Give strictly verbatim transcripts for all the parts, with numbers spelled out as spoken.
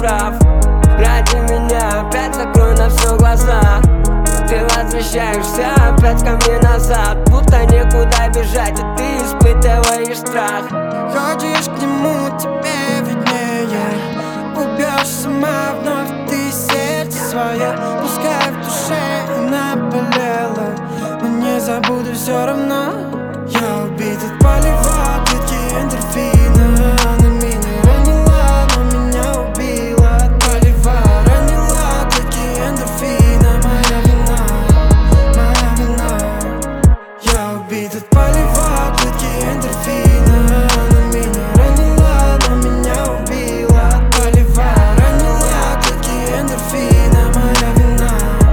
прав. Ради меня опять закрой на все глаза. Ты возвращаешься опять ко мне назад, будто некуда бежать, а ты испытываешь страх. Ходишь к нему, тебе виднее. Убьешь сама вновь ты сердце свое. Пускай в душе и наболело, но не забуду все равно. Я убит от полива, клетки эндорфина. Она меня ранила, но меня убила. От полива ранила, клетки эндорфина. Моя вина, моя вина. Я убит от полива, клетки эндорфина. Она меня ранила, но меня убила. От полива ранила, клетки эндорфина. Моя вина,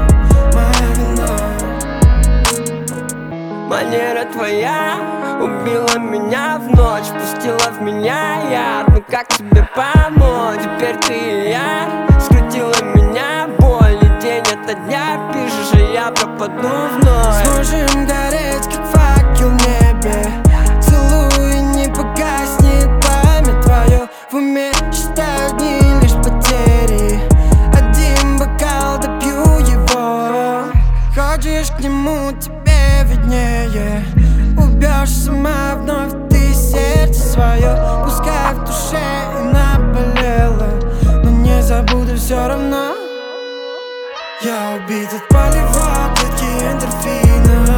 моя вина. Манера твоя убила меня в ночь, пустила в меня яд. Ну как тебе помочь? Теперь ты и я. Скрутила меня боль, и день ото дня пишешь, и я пропаду вновь. Сможем гореть, как факел в небе. Целуй, не погаснет пламя твое. В уме считаю дни лишь потери. Один бокал, допью его. Ходишь к нему, тебе виднее. Убьешь сама вновь ты сердце свое. Пускай в душе и наболело, но не забуду все равно. Я убит от полива, клетки эндорфина.